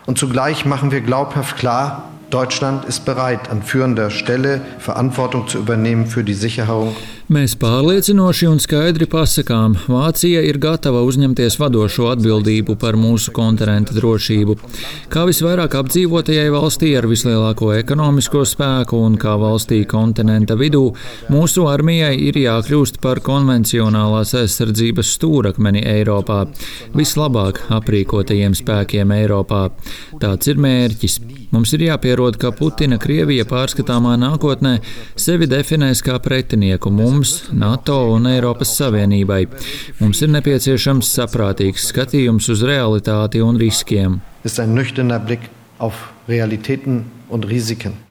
Und zugleich machen wir glaubhaft klar, Deutschland ist bereit, an führender Stelle Verantwortung zu übernehmen für die Sicherung. Mēs pārliecinoši un skaidri pasakām, Vācija ir gatava uzņemties vadošo atbildību par mūsu kontinenta drošību. Kā visvairāk apdzīvotajai valstī ar vislielāko ekonomisko spēku un kā valstī kontinenta vidū, mūsu armijai ir jākļūst par konvencionālās aizsardzības stūrakmeni Eiropā, vislabāk aprīkotajiem spēkiem Eiropā. Tāds ir mērķis. Mums ir jāpierod, ka Putina Krievija pārskatāmā nākotnē sevi definēs kā pretinieku mums, NATO un Eiropas Savienībai. Mums ir nepieciešams saprātīgs skatījums uz realitāti un riskiem. Ist ein nüchterner Blick auf Realitäten und Risiken.